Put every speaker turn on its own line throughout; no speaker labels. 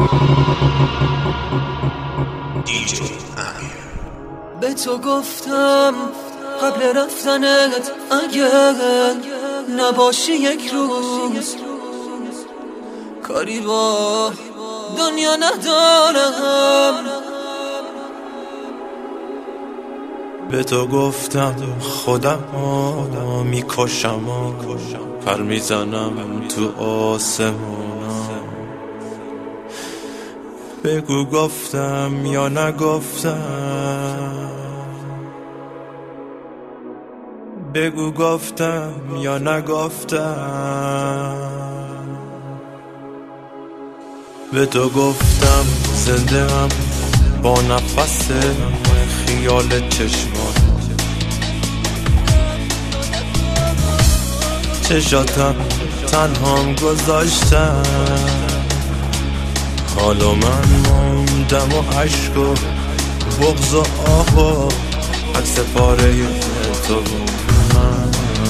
به تو گفتم قبل رفتنت اگر نباشی یک روز کاری با دنیا ندارم.
به تو گفتم خودم میکشم و پر میزنم تو آسمونم. بگو گفتم یا نگفتم، بگو گفتم یا نگفتم. به تو گفتم زنده هم با نفس خیال چشمات، چشاتم تنهام گذاشتم. حالا من موندم و عشق و بغض و آه و عکس پاره تو من.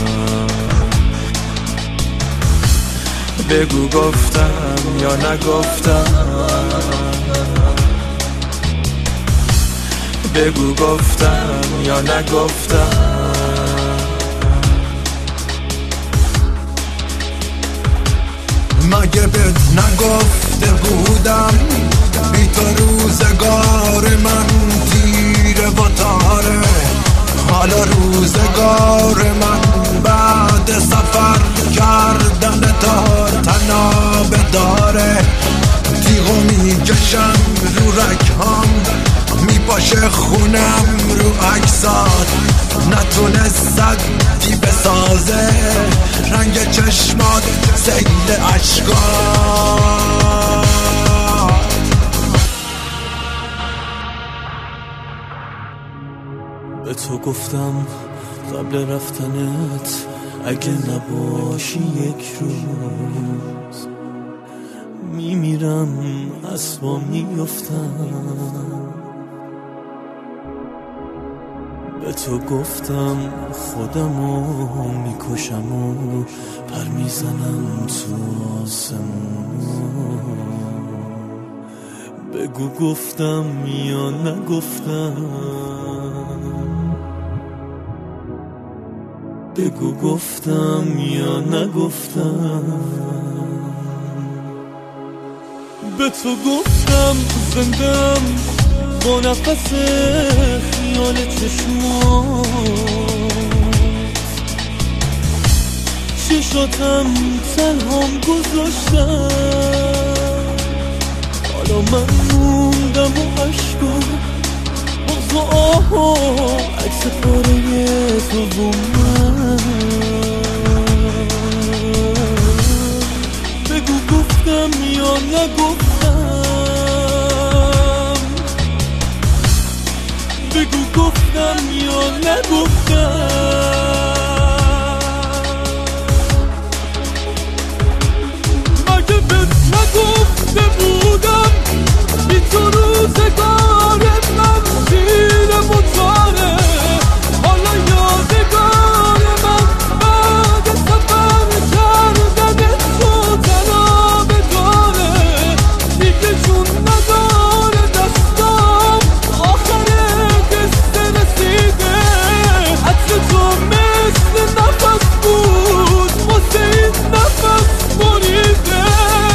بگو گفتم یا نگفتم، بگو گفتم یا نگفتم.
مگه بهت نگفته بودم بی تو روزگار من تیره و تاره؟ حالا روزگار من بعد سفر کردن تا تنابه داره. تیغو میکشم رو رگهام، میپاشه خونم رو عکسات. نتونست صدی بسازه رنگ چشمات سیل عشقات.
به تو گفتم قبل رفتنت اگه نباشی یک روز میمیرم، اسبا میفتم. به تو گفتم خودمو میکشم و پر میزنم تو آسمون. بگو گفتم یا نگفتم، بگو گفتم یا نگفتم. به تو گفتم زندم با نفس خیال چشمات، چشاتم تنهام گذاشتم. حالا من موندم و عشق و بغض و آه و عکس پاره تو و من. بگو گفتم یا نگفتم، بگو گفتم یا نگفتم. مگه بهت نگفته بودم بی تو روزگار من تیره و تاره؟ حالا یادگار من بعد سفر کردن تو تنابه داره. دیگه جون نداره دستم، آخر قصه رسیده. عطر تو مثل نفس بود واسه این نفس بریده.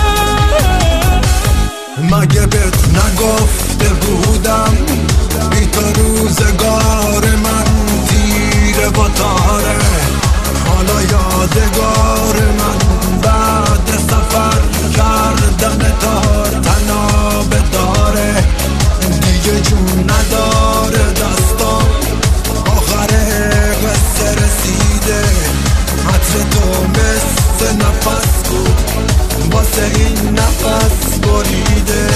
مگه بهت نگفته بودم بی تو روزگار من تیره و تاره؟ حالا یادگار من بعد سفر کردن تا تنابه داره. دیگه جون نداره دستام، آخر قصه رسیده. عطر تو مثل نفس بود واسه این نفس بریده.